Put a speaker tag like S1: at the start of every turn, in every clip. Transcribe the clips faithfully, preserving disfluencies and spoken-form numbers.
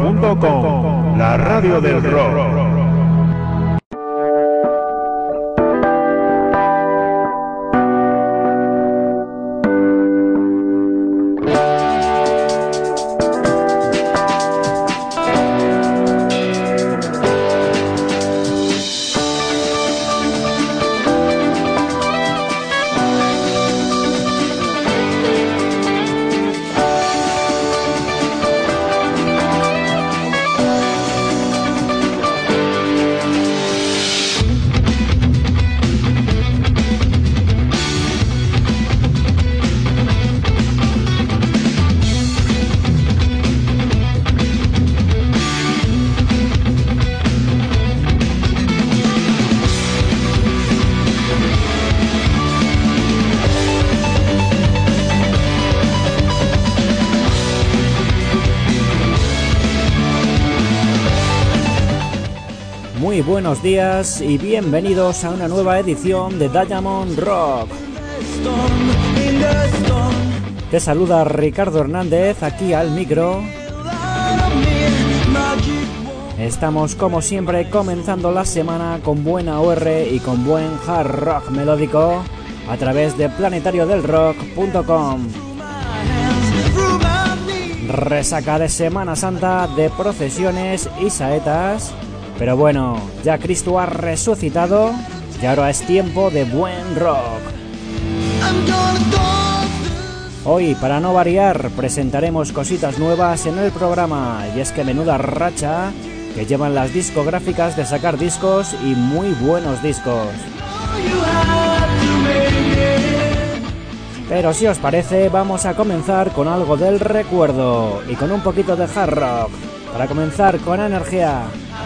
S1: punto com, la radio del rock.
S2: Muy buenos días y bienvenidos a una nueva edición de Diamond Rock. Te saluda Ricardo Hernández aquí al micro. Estamos como siempre comenzando la semana con buena O R y con buen hard rock melódico a través de planetario del rock punto com. Resaca de Semana Santa, de procesiones y saetas. Pero bueno, ya Cristo ha resucitado y ahora es tiempo de buen rock. Hoy, para no variar, presentaremos cositas nuevas en el programa, y es que menuda racha que llevan las discográficas de sacar discos y muy buenos discos. Pero si os parece, vamos a comenzar con algo del recuerdo y con un poquito de hard rock, para comenzar con energía.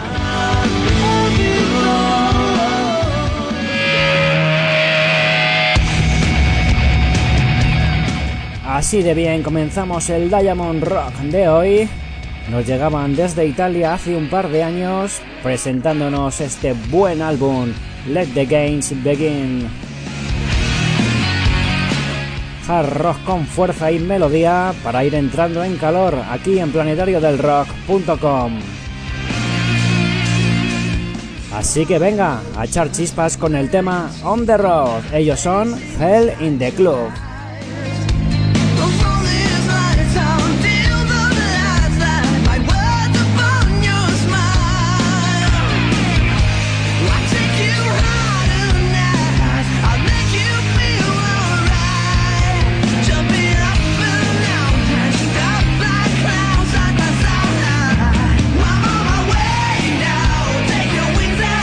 S2: Así de bien comenzamos el Diamond Rock de hoy. Nos llegaban desde Italia hace un par de años presentándonos este buen álbum, Let the Games Begin. Hard rock con fuerza y melodía para ir entrando en calor aquí en planetario del rock punto com. Así que venga a echar chispas con el tema On the Road. Ellos son Hell in the Club.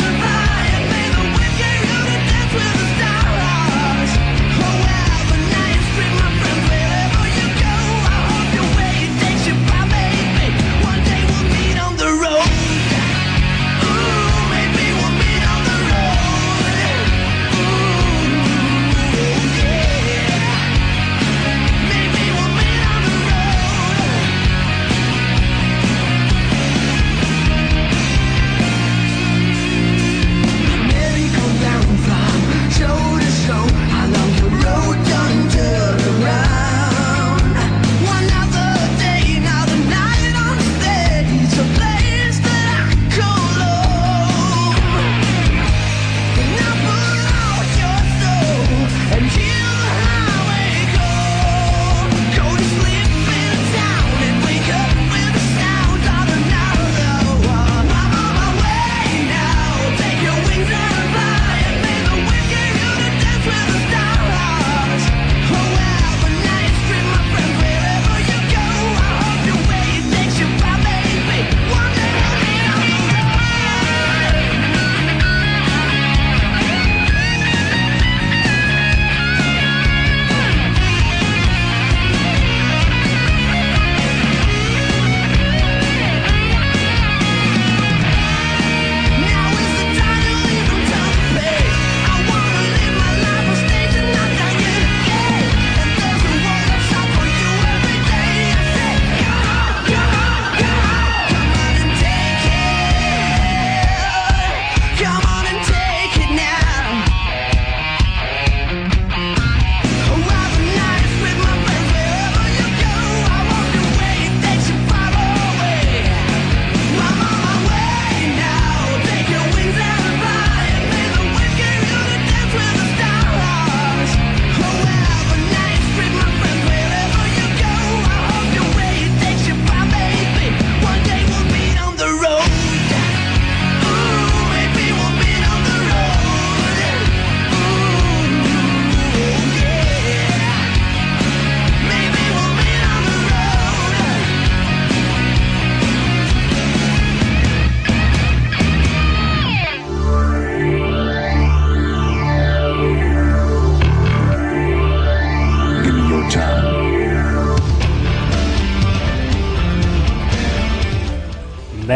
S3: Night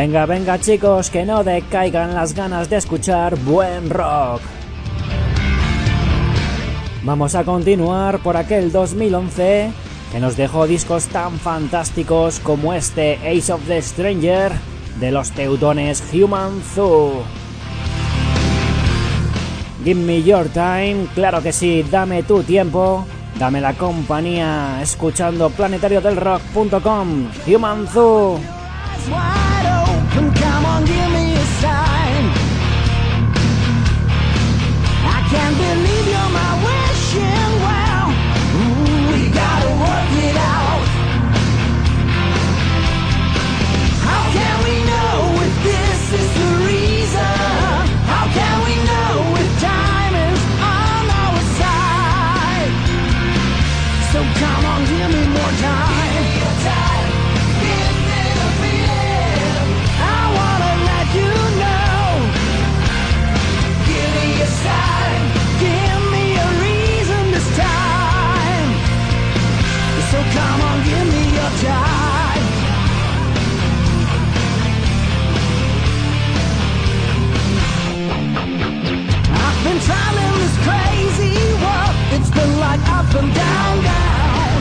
S2: Venga, venga chicos, que no decaigan las ganas de escuchar buen rock. Vamos a continuar por aquel dos mil once que nos dejó discos tan fantásticos como este Ace of the Stranger de los teutones Human Zoo. Give me your time, claro que sí, dame tu tiempo, dame la compañía, escuchando planetario del rock punto com, Human Zoo.
S3: Up and down, down.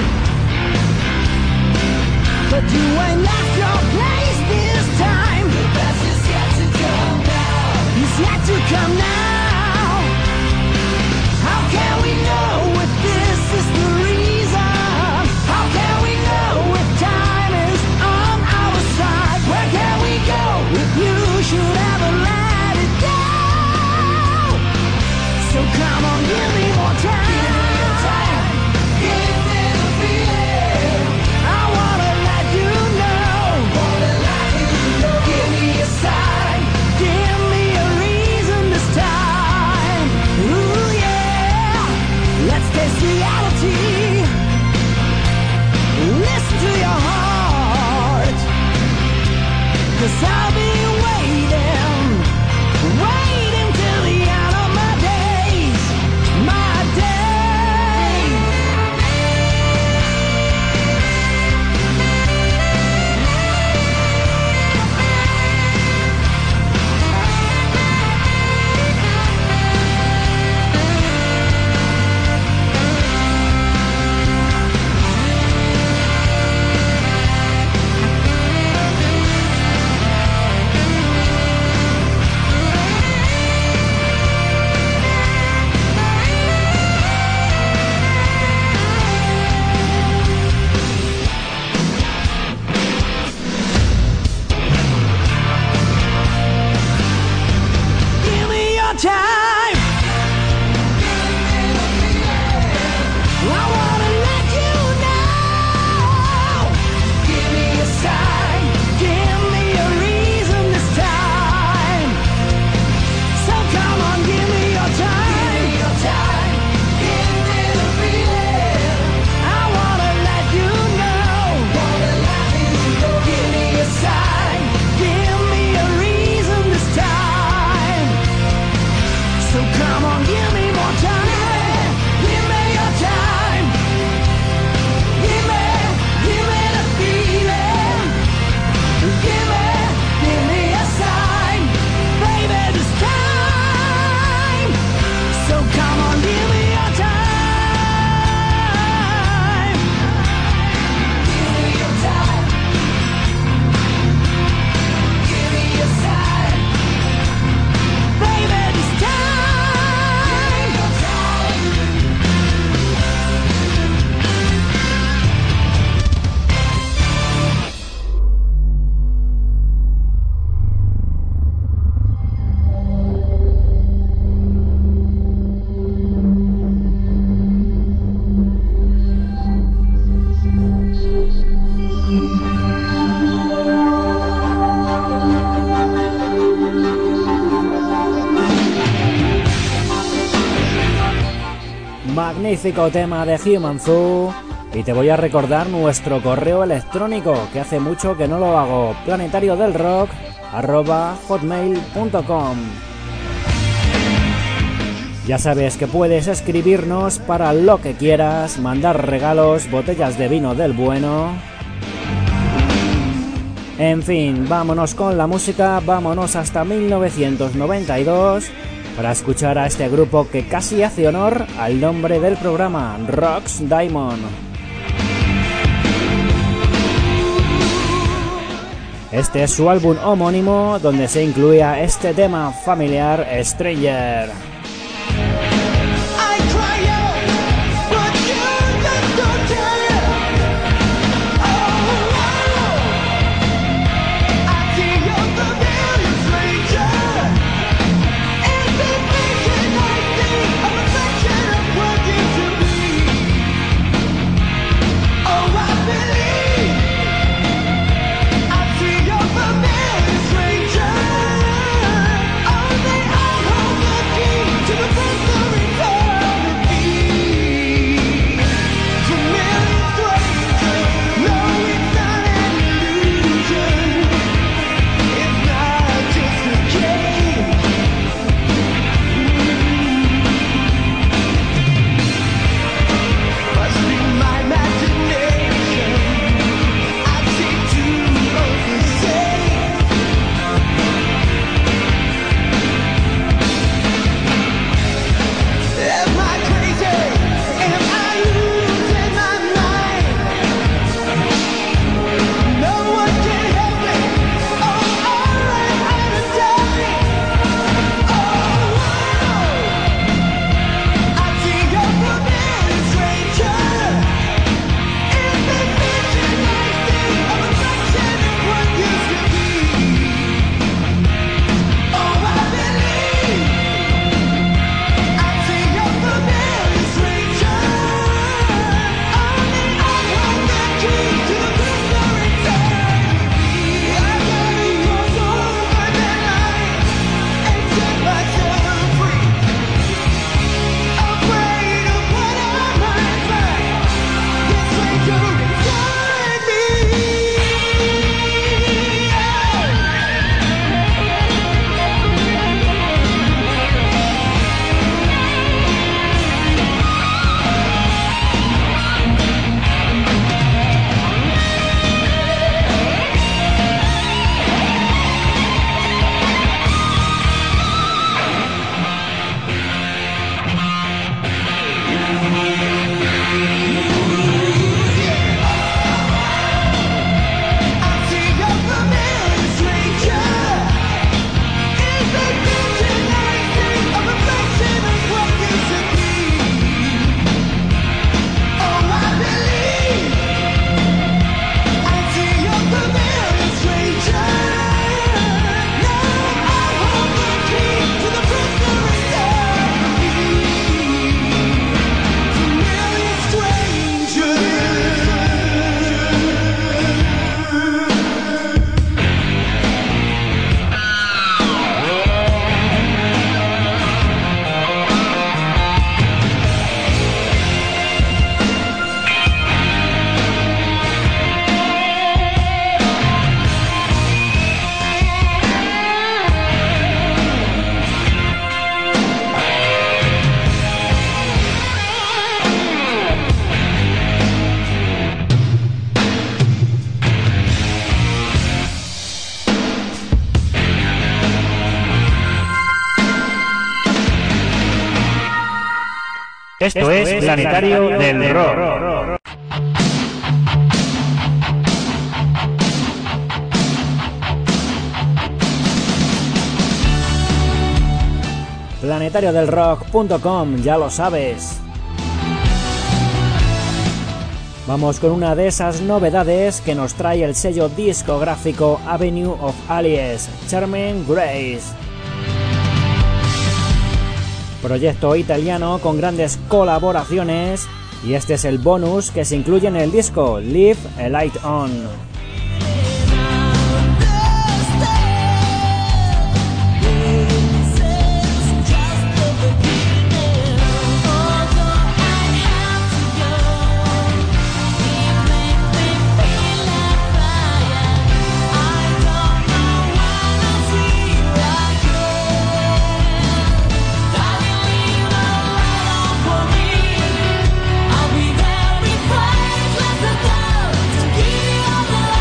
S3: But you ain't left your place this time. The best is yet to come now. It's yet to come now. How can we know if this is the reason? How can we know if time is on our side? Where can we go if you should ever let it go? So come on, give me more time. I'll be waiting, waiting till the end of my days, my days.
S2: Magnífico tema de Human Zoo. Y te voy a recordar nuestro correo electrónico, que hace mucho que no lo hago, planetario del rock arroba hotmail punto com. Ya sabes que puedes escribirnos para lo que quieras, mandar regalos, botellas de vino del bueno. En fin, vámonos con la música, vámonos hasta mil novecientos noventa y dos para escuchar a este grupo que casi hace honor al nombre del programa, Rox Diamond. Este es su álbum homónimo donde se incluía este tema familiar, Stranger.
S1: Esto, Esto es, es Planetario, Planetario del, del Rock. rock.
S2: planetario del rock punto com, ya lo sabes. Vamos con una de esas novedades que nos trae el sello discográfico Avenue of Alice, Charming Grace. Proyecto italiano con grandes colaboraciones, y este es el bonus que se incluye en el disco, Leave a Light On.
S4: I'll be there with flames, let's go to give you all the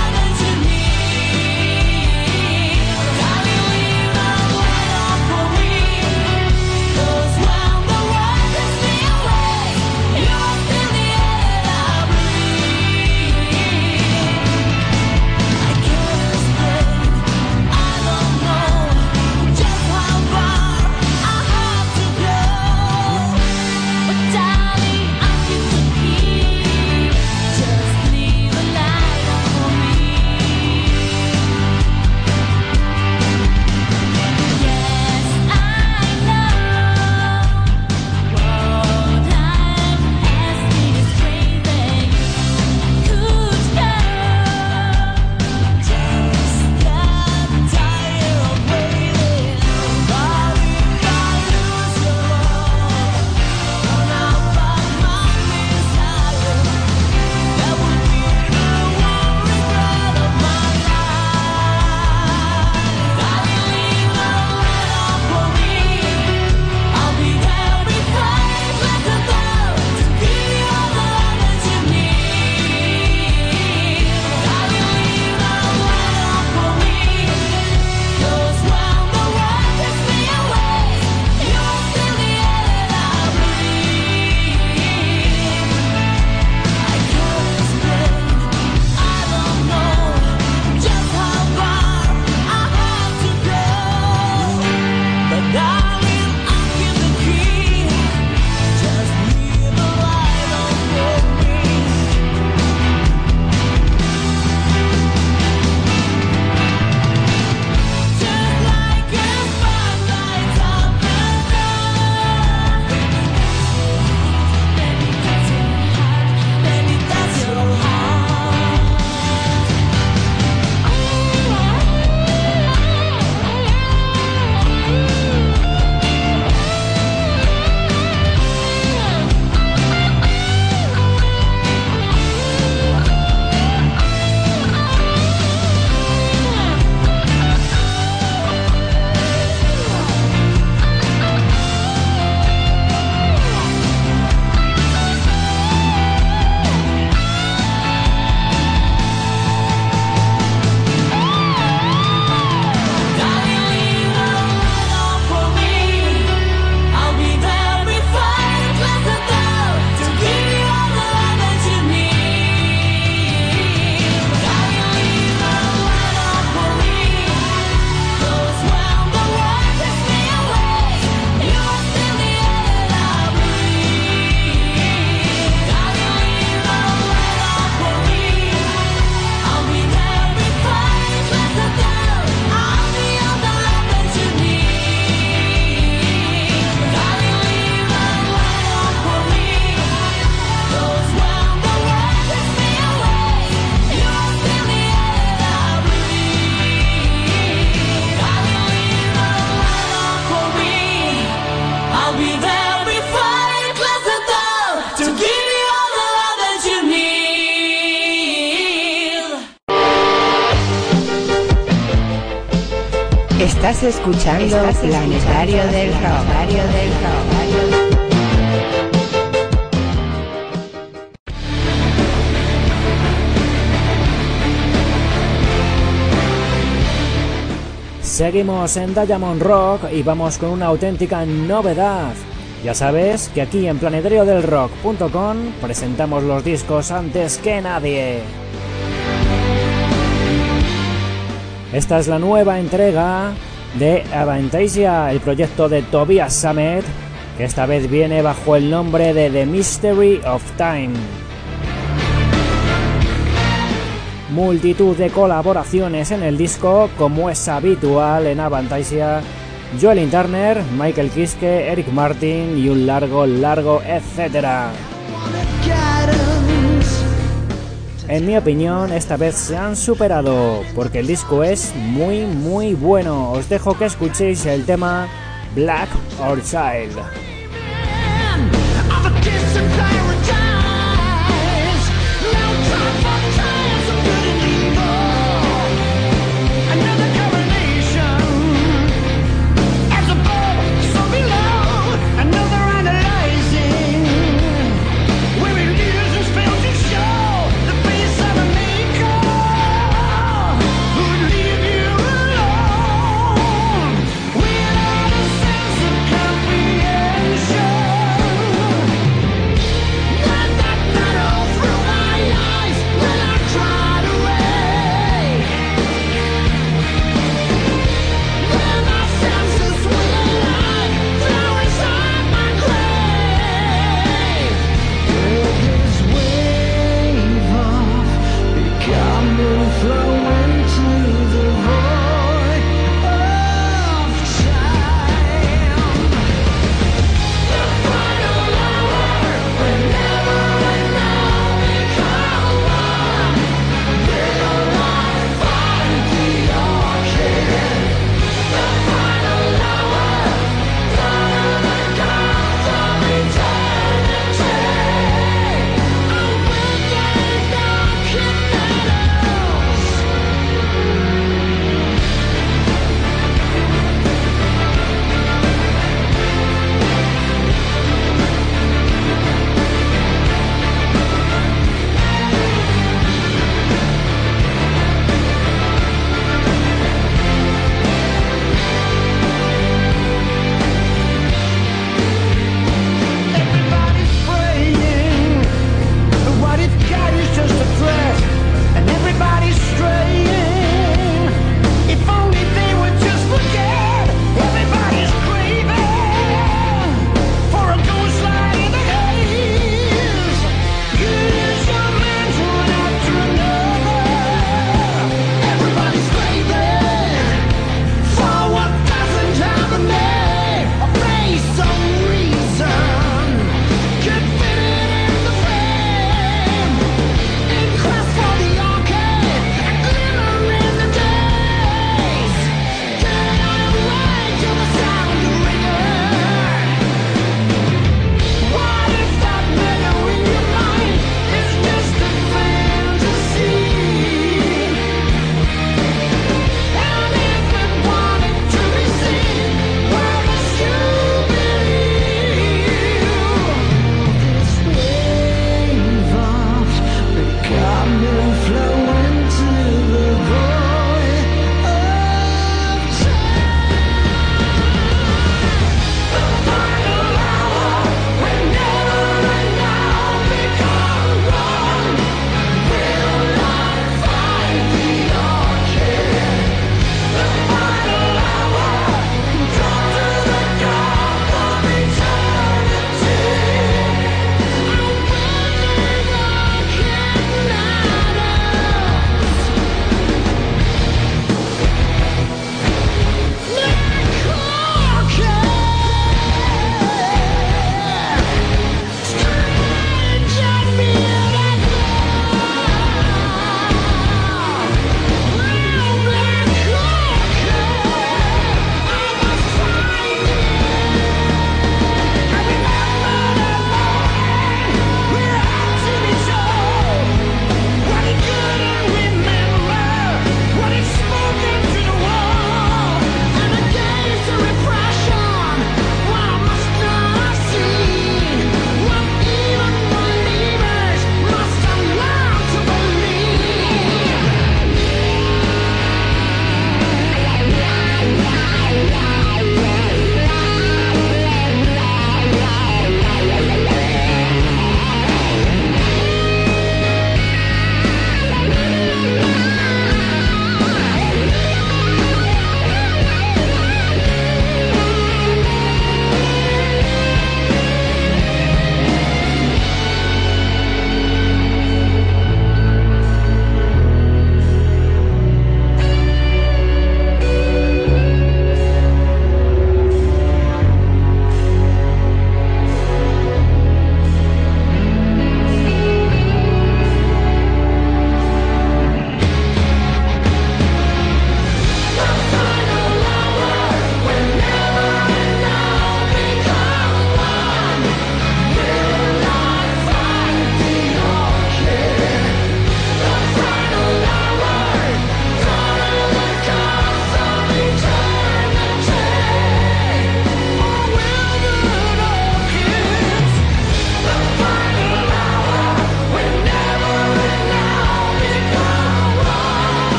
S4: Estás escuchando Estás Planetario escuchando del Rock. Planetario del Rock.
S2: Seguimos en Diamond Rock y vamos con una auténtica novedad. Ya sabes que aquí en planetario del rock punto com presentamos los discos antes que nadie. Esta es la nueva entrega de Avantasia, el proyecto de Tobias Sammet, que esta vez viene bajo el nombre de The Mystery of Time. Multitud de colaboraciones en el disco, como es habitual en Avantasia. Joel Turner, Michael Kiske, Eric Martin y un largo, largo etcétera. En mi opinión, esta vez se han superado, porque el disco es muy, muy bueno. Os dejo que escuchéis el tema Black or Child.
S3: Comprehension.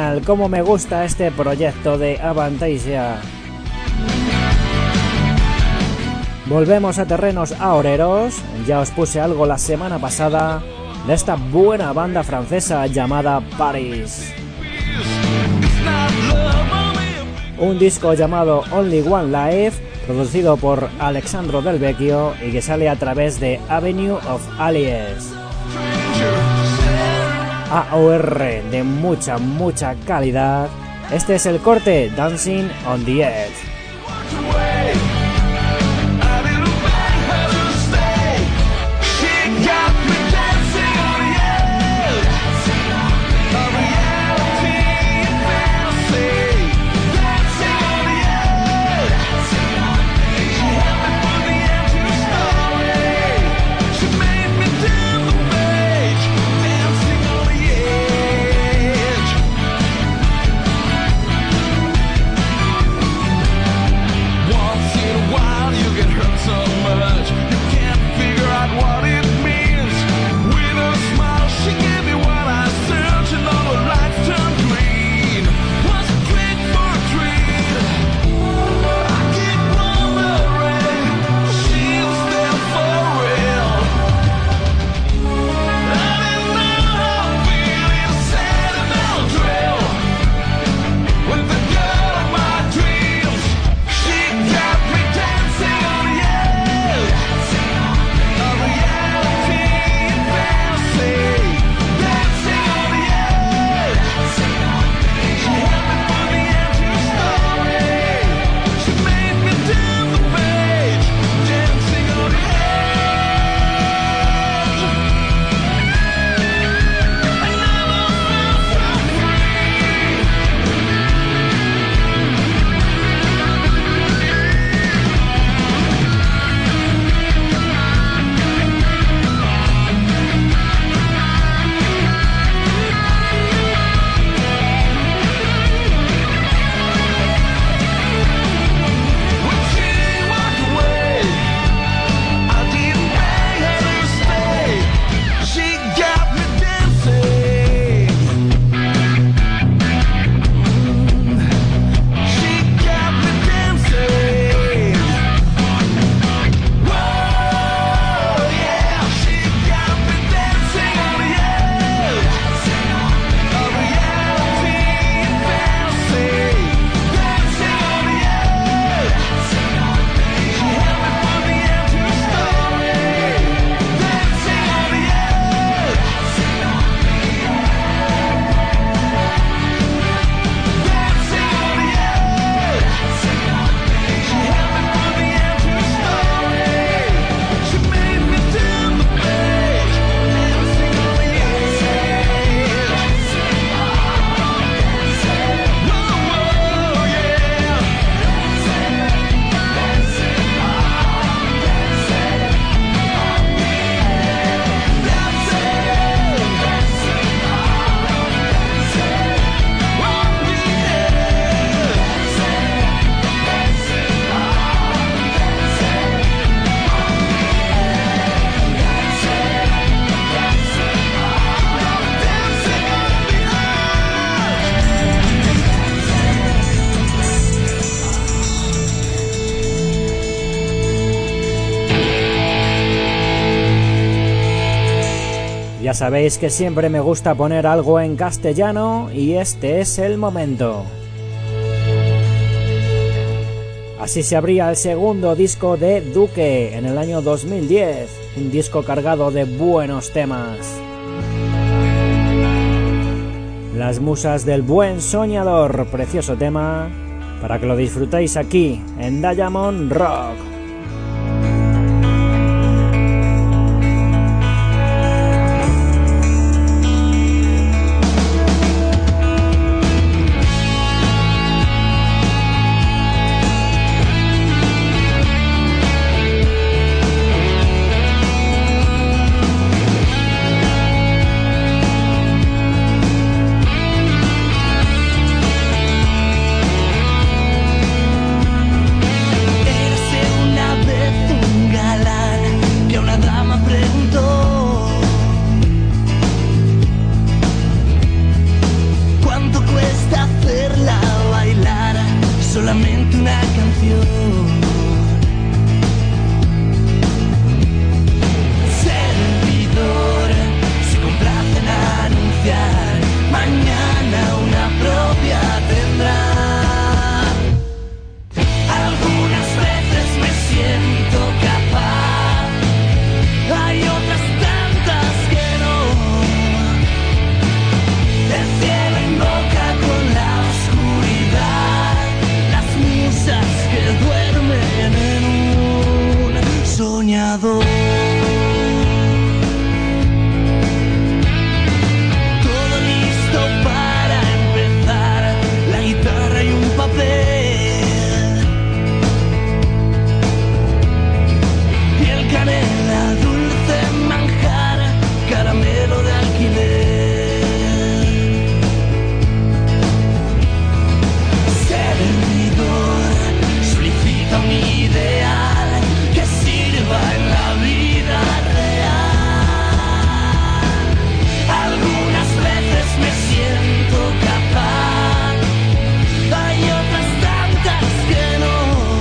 S2: genial, cómo me gusta este proyecto de Avantasia. Volvemos a terrenos aoreros, ya os puse algo la semana pasada de esta buena banda francesa llamada Paris. Un disco llamado Only One Life, producido por Alexandro Del Vecchio y que sale a través de Avenue of Alias. A O R de mucha, mucha calidad. Este es el corte Dancing on the Edge. Ya sabéis que siempre me gusta poner algo en castellano y este es el momento. Así se abría el segundo disco de Duque en el año dos mil diez, un disco cargado de buenos temas. Las musas del buen soñador, precioso tema, para que lo disfrutéis aquí en Diamond Rock.
S3: Eres el soñador. Todo listo para empezar, la guitarra y un papel. Piel canela, dulce manjar, caramelo de alquiler. Un ideal que sirva en la vida real. Algunas veces me siento capaz, hay otras tantas que no.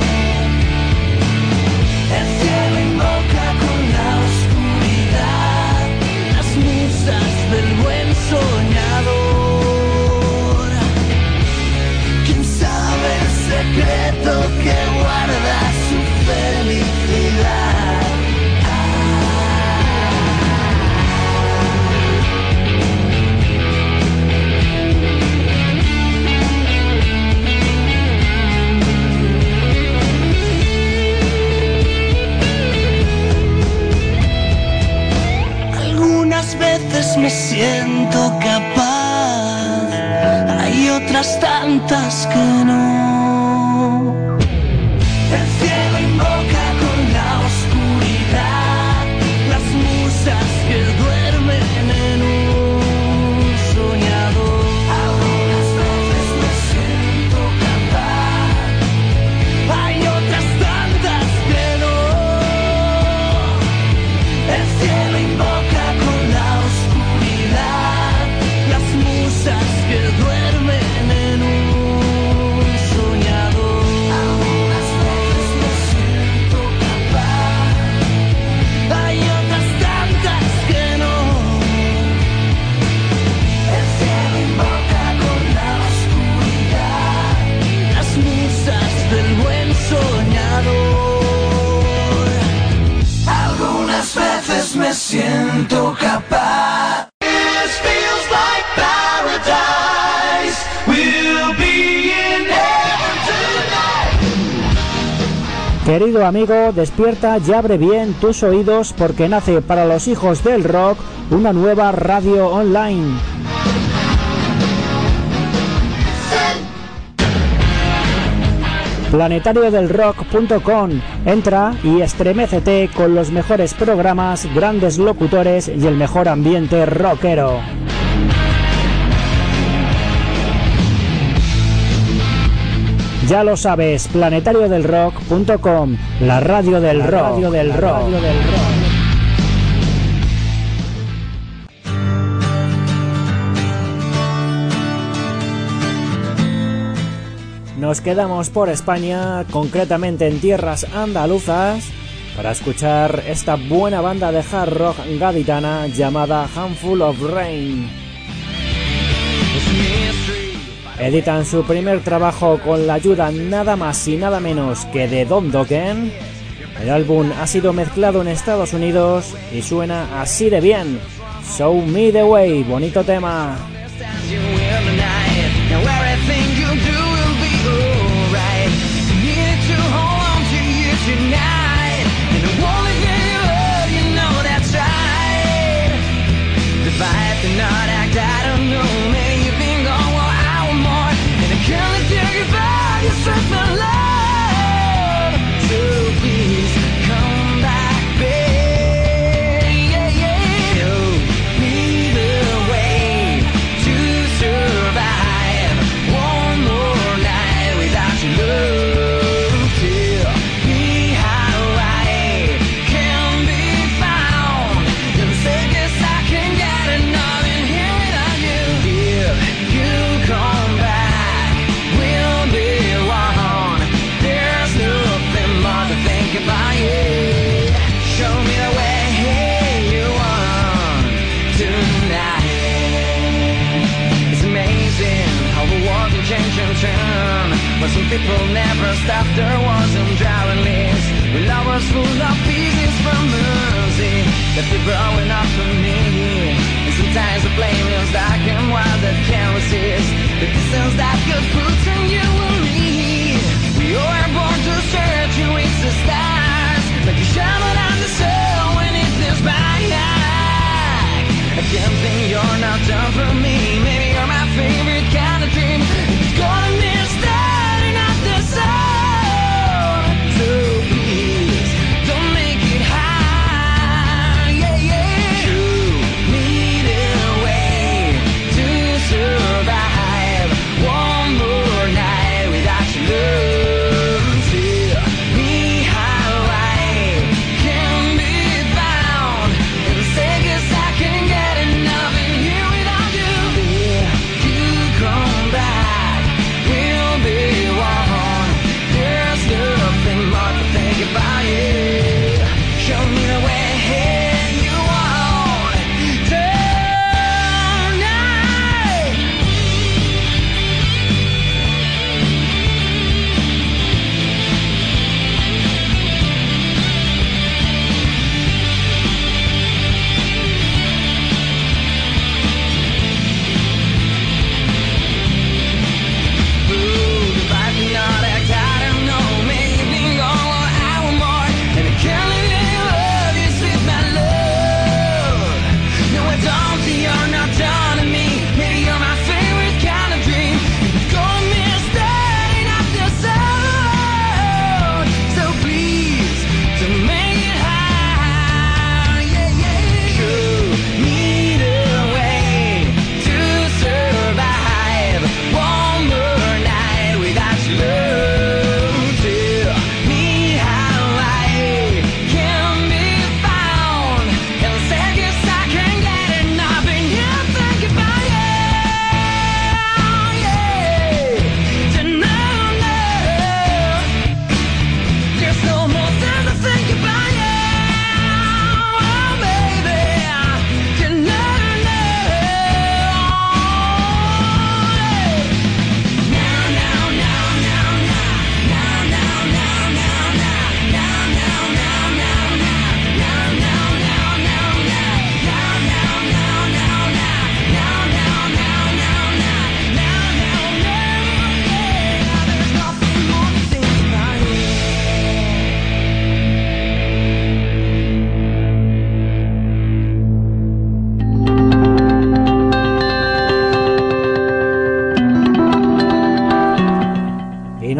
S3: El cielo invoca con la oscuridad las musas del buen soñador. ¿Quién sabe el secreto que guarda su felicidad? Algunas veces me siento capaz, hay otras tantas que no. El cielo invoca con la oscuridad las musas que duermen en un soñador. Algunas veces me siento capaz, hay otras tantas que no. El cielo invoca con la oscuridad las musas que duermen en un soñador. Me siento capaz. This feels like paradise. We'll be in heaven tonight.
S2: Querido amigo, despierta y abre bien tus oídos porque nace para los hijos del rock una nueva radio online. planetario del rock punto com. Entra y estremécete con los mejores programas, grandes locutores y el mejor ambiente rockero. Ya lo sabes, planetario del rock punto com, la radio del rock, radio del rock, radio del rock. Nos quedamos por España, concretamente en tierras andaluzas, para escuchar esta buena banda de hard rock gaditana llamada Handful of Rain. Editan su primer trabajo con la ayuda nada más y nada menos que de Don Dokken. El álbum ha sido mezclado en Estados Unidos y suena así de bien. Show Me The Way, bonito tema.
S3: Tonight, and the only thing you heard, you know that's right. Divide the not act, I don't know, man, you've been gone, well, I want more, and I can't take you back, you set my love, so please, come back, babe, yeah, yeah, show me the way to survive, one more night without your love. But some people never stop their wars and drowning lives. When love was full of pieces from mercy that they're growing up for me. And sometimes the flame is dark and wild that can't resist the distance that could put in you and me. We are born to search and reach the stars like a shaman.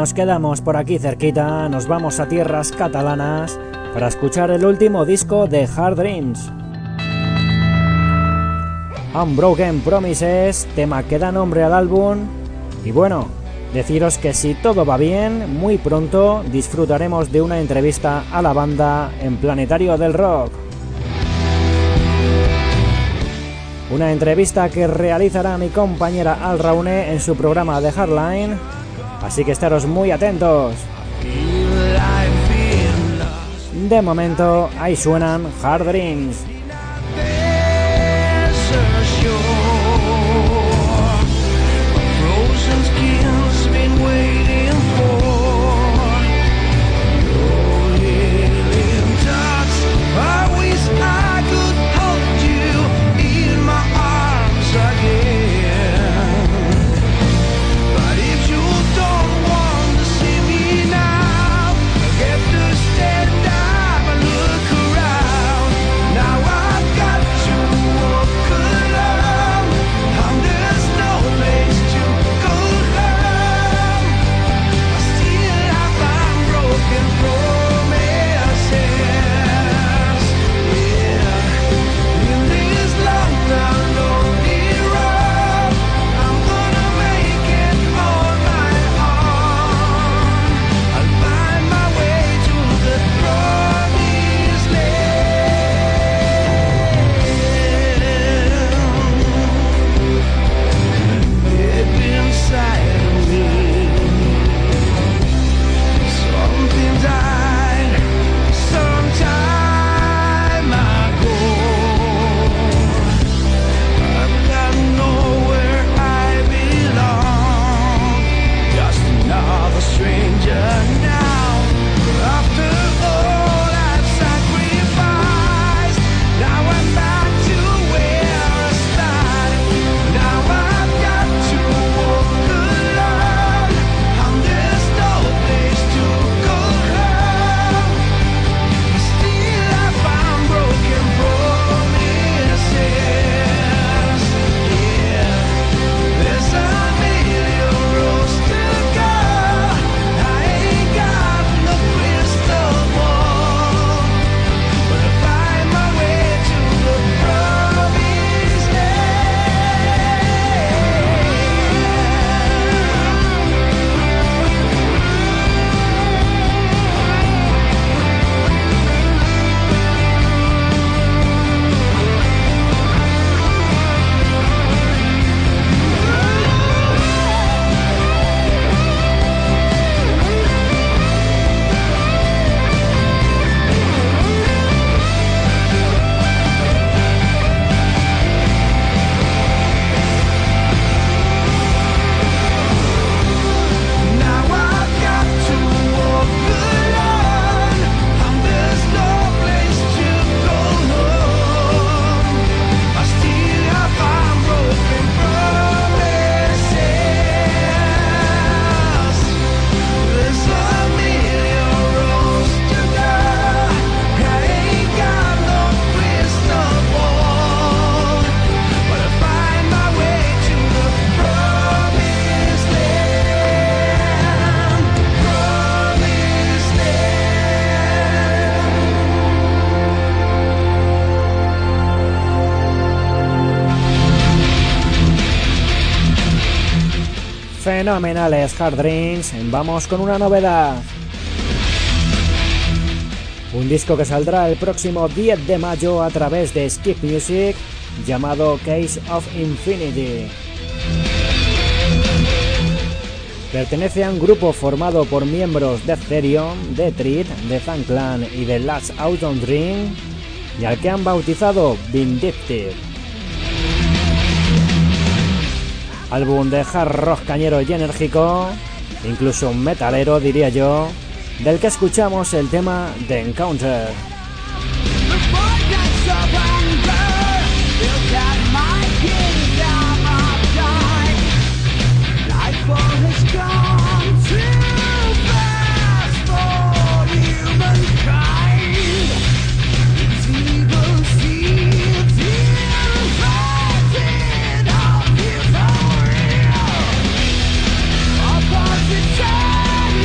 S2: nos quedamos por aquí cerquita, nos vamos a tierras catalanas para escuchar el último disco de Hard Dreams. Unbroken Promises, tema que da nombre al álbum. Y bueno, deciros que si todo va bien, muy pronto disfrutaremos de una entrevista a la banda en Planetario del Rock. Una entrevista que realizará mi compañera Al Raune en su programa de Hardline, así que estaros muy atentos. De momento, ahí suenan Hard Dreams. Fenomenales Hard Dreams. Vamos con una novedad. Un disco que saldrá el próximo diez de mayo a través de Skip Music, llamado Case of Infinity. Pertenece a un grupo formado por miembros de Therion, de Treat, de Fan Clan y de Last Autumn Dream, y al que han bautizado Vindictive. Álbum de hard rock cañero y enérgico, incluso un metalero diría yo, del que escuchamos el tema The Encounter.
S3: Opposite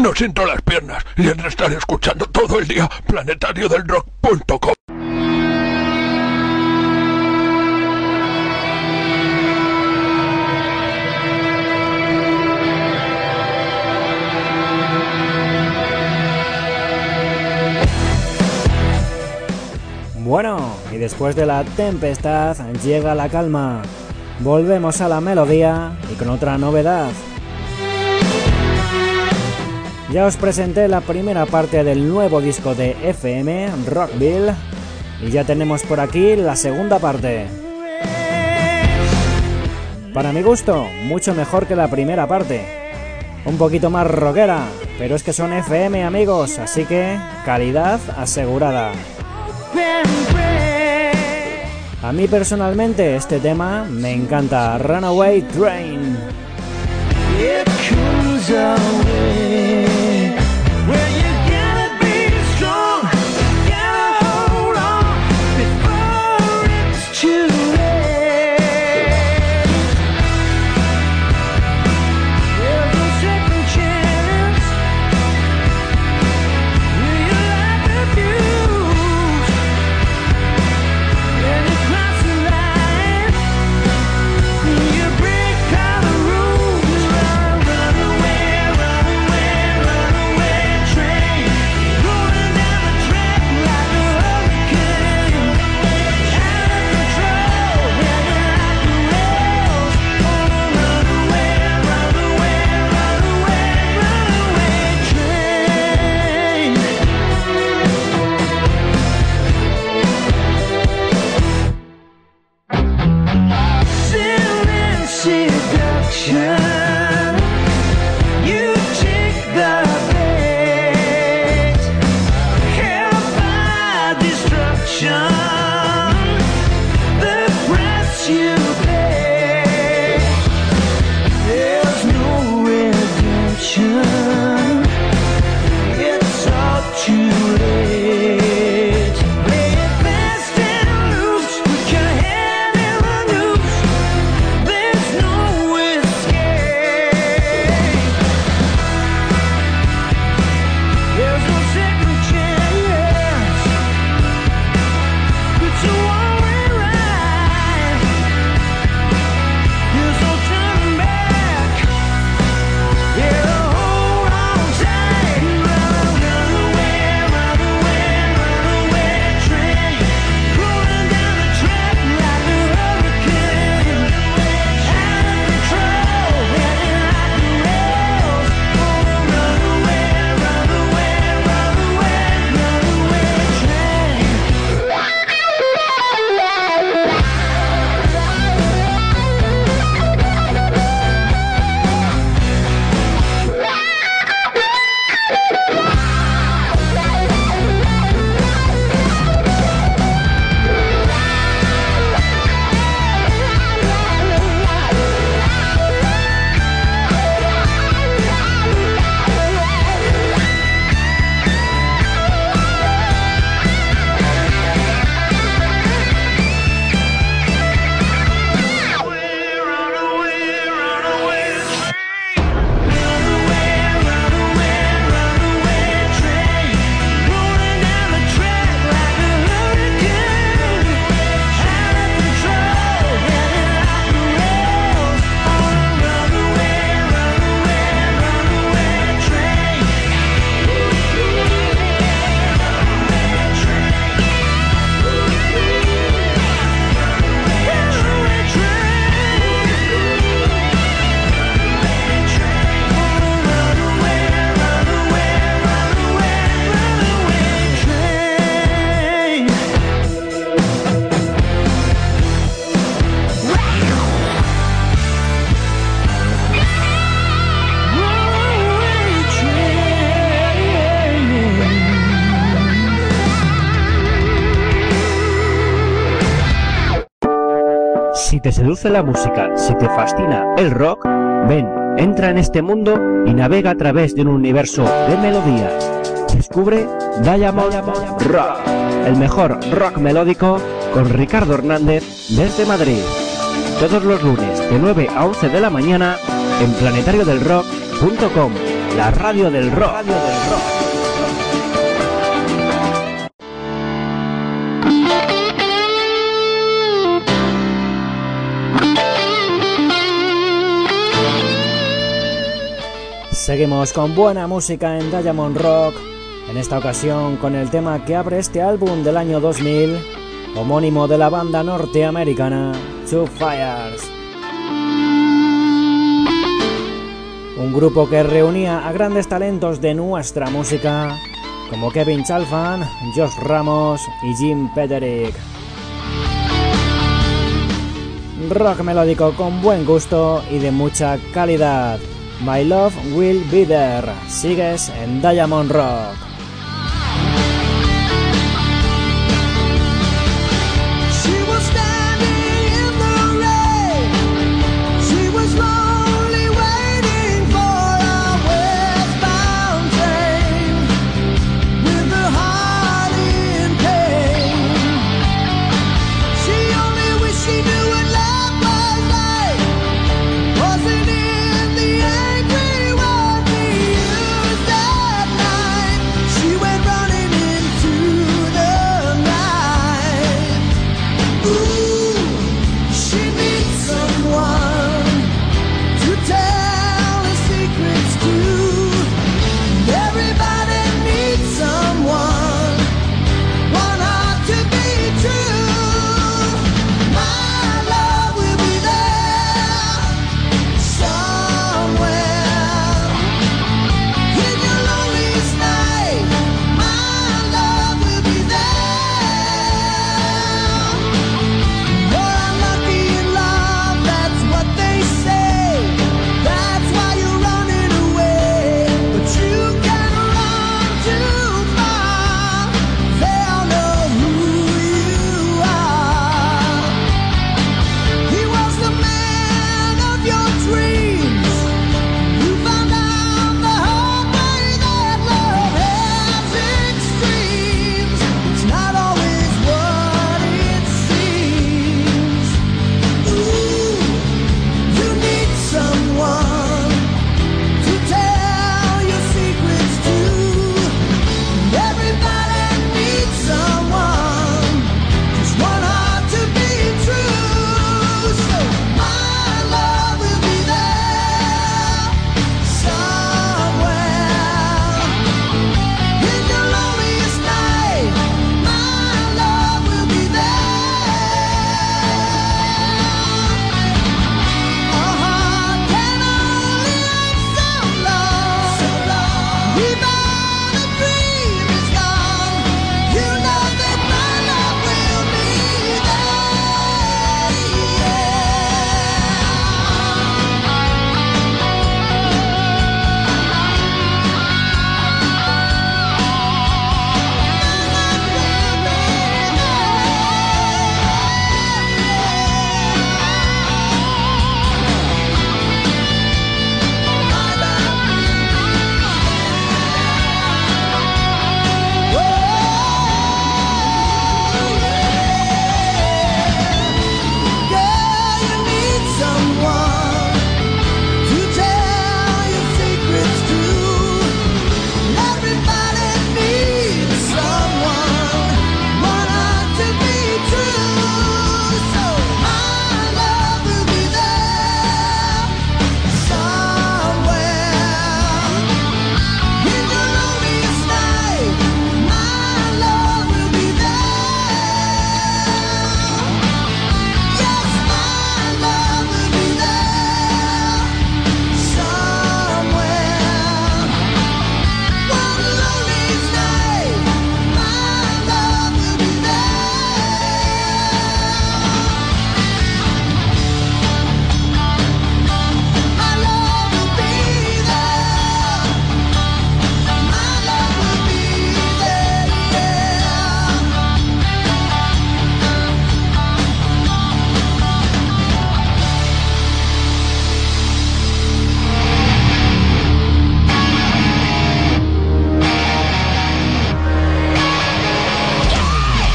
S5: No siento las piernas y entre estar escuchando todo el día planetario del rock punto com.
S2: Bueno, y después de la tempestad llega la calma. Volvemos a la melodía y con otra novedad. Ya os presenté la primera parte del nuevo disco de F M, Rockville, y ya tenemos por aquí la segunda parte. Para mi gusto, mucho mejor que la primera parte. Un poquito más rockera, pero es que son F M, amigos, así que calidad asegurada. A mí personalmente este tema me encanta, Runaway Train.
S3: It comes away. Well, you gotta be strong, gotta hold on before it's too late. There's no second chance. Will you like abuse? When you cross the line, you break all the rules. Run, run away, run away, run away train. Rolling down the track like a hurricane. Out of control, heading like the rails. Oh, run away, run away, run away, runaway train. Sin and seduction, you take the bait. Held by destruction, the price you pay. There's no redemption. It's all too late. Play it fast and loose with your hand in the noose. There's no escape. There's no second chance. It's a one-way ride. There's no turning back. Yeah, hold on tight. Run, run away, run away, run away train. Rolling down the track like a hurricane. Out of control, heading like the rails. Oh, run away, run away, run away, runaway train.
S1: Si te seduce la música, si te fascina el rock, ven, entra en este mundo y navega a través de un universo de melodías. Descubre Diamond Rock, el mejor rock melódico con Ricardo Hernández desde Madrid. Todos los lunes de nueve a once de la mañana en planetario del rock punto com. la radio del rock. Radio del rock.
S2: Seguimos con buena música en Diamond Rock, en esta ocasión con el tema que abre este álbum del año dos mil, homónimo de la banda norteamericana Two Fires. Un grupo que reunía a grandes talentos de nuestra música, como Kevin Chalfant, Josh Ramos y Jim Peterick. Rock melódico con buen gusto y de mucha calidad. My Love Will Be There. Sigues en Diamond Rock.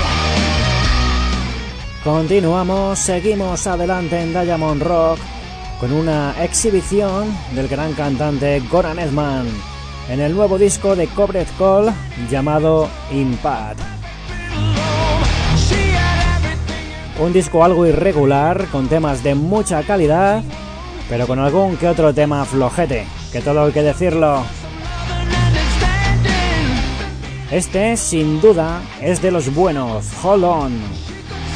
S2: Continuamos, seguimos adelante en Diamond Rock con una exhibición del gran cantante Goran Edman en el nuevo disco de Cobred Call llamado Impact. Un disco algo irregular, con temas de mucha calidad, pero con algún que otro tema flojete, que todo hay que decirlo. Este, sin duda, es de los buenos. Hold On.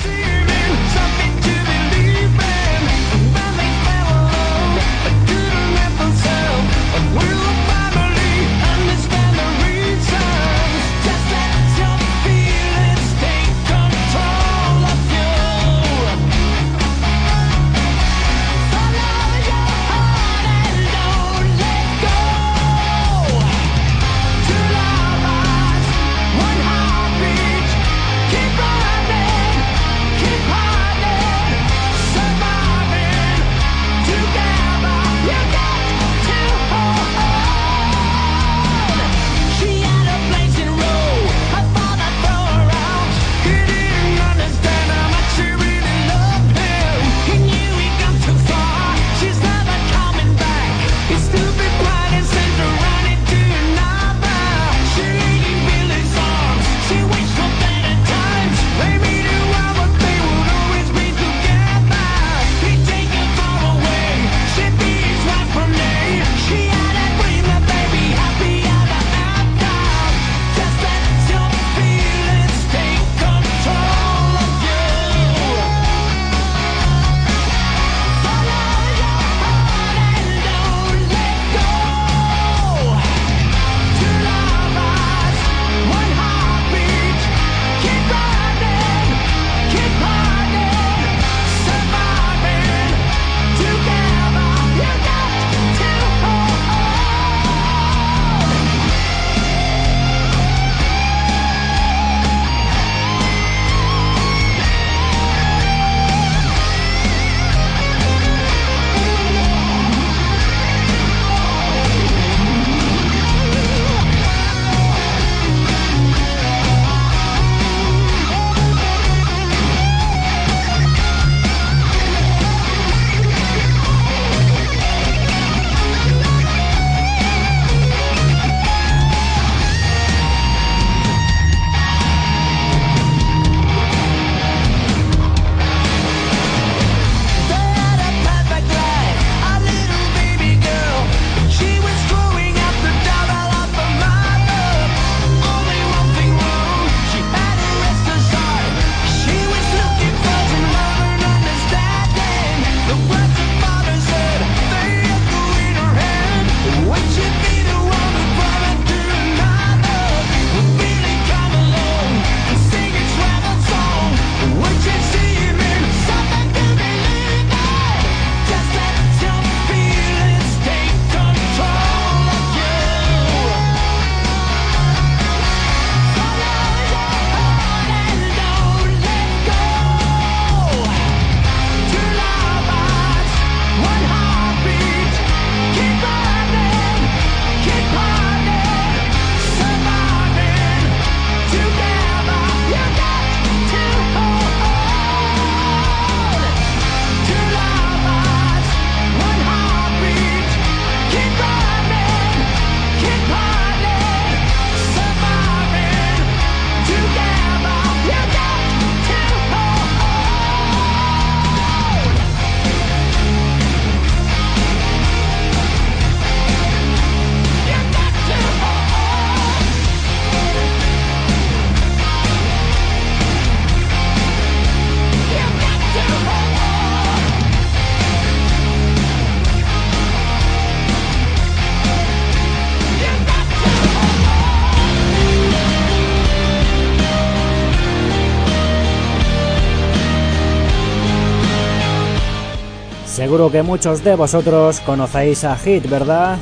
S2: Seguro que muchos de vosotros conocéis a Hit, ¿verdad?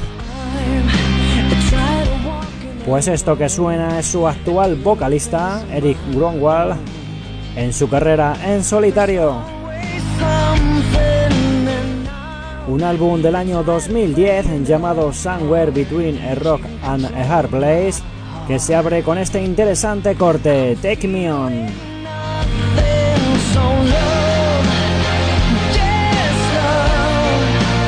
S2: Pues esto que suena es su actual vocalista, Erik Grönwall, en su carrera en solitario. Un álbum del año dos mil diez llamado Somewhere Between a Rock and a Hard Place, que se abre con este interesante corte, Take Me On.
S3: So love, just love.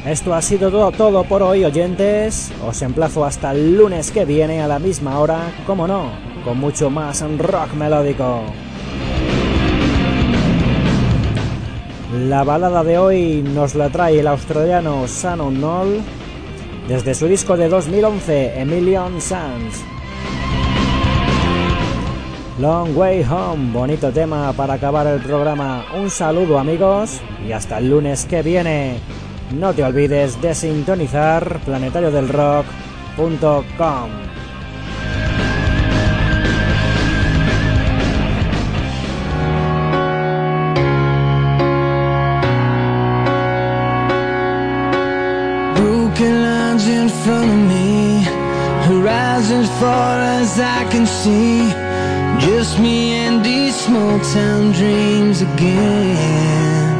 S2: Esto ha sido todo, todo por hoy, oyentes. Os emplazo hasta el lunes que viene a la misma hora, como no, con mucho más rock melódico. La balada de hoy nos la trae el australiano Sun Unknown desde su disco de dos mil once, A Million Suns. Long Way Home, bonito tema para acabar el programa. Un saludo, amigos, y hasta el lunes que viene. No te olvides de sintonizar planetario del rock punto com.
S3: Broken lines in front of me, horizons far as I can see. Just me and these small town dreams again.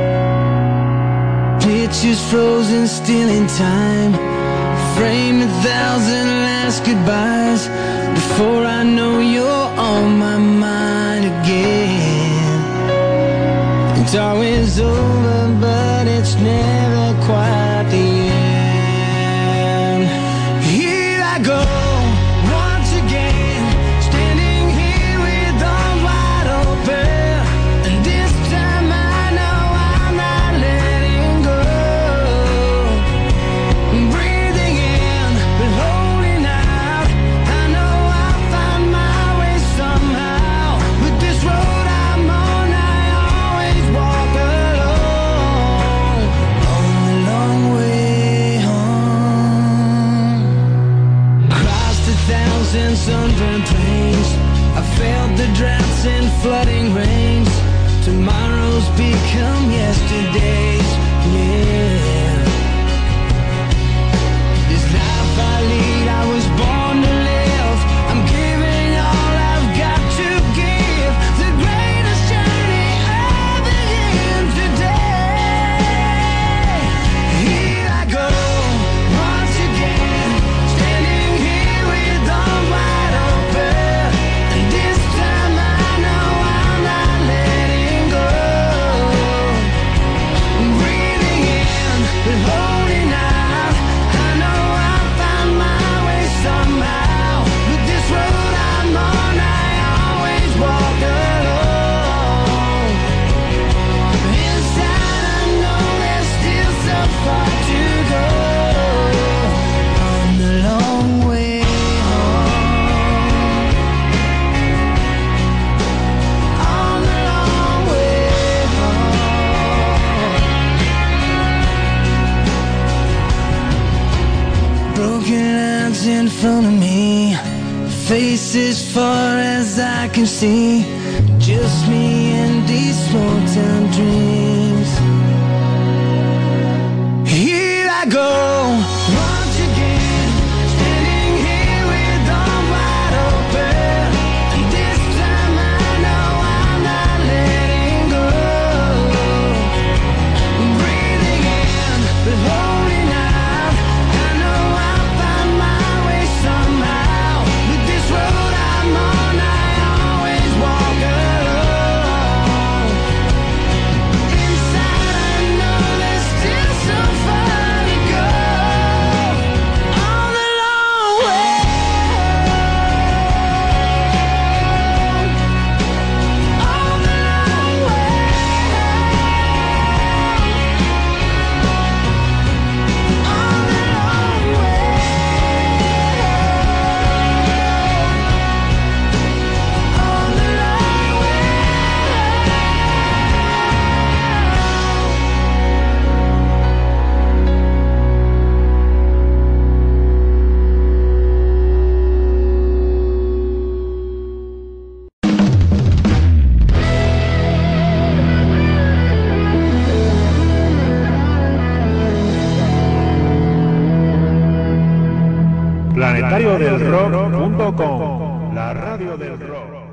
S3: Pictures frozen still in time, frame a thousand last goodbyes before I know you're on my mind again. It's always over, but it's never quite the end. Here I go. Sunburned plains, I felt the droughts and flooding rains. Tomorrows become yesterdays, yeah. This life I lead, I was born to live. I'm giving all I've got to give. The greatest journey I've been today. Here I go. In front of me, face as far as I can see. Just me and these small town dreams. Here I go. Once again, standing here with arms wide open. And this time I know I'm not letting go. I'm breathing in, but holding out. I know I'll find my somehow. With this road I'm on, I always walk alone. Inside I know there's still so far to go. On the long way home. On the long way home. On the long way.
S6: planetario del rock punto com, la radio del rock.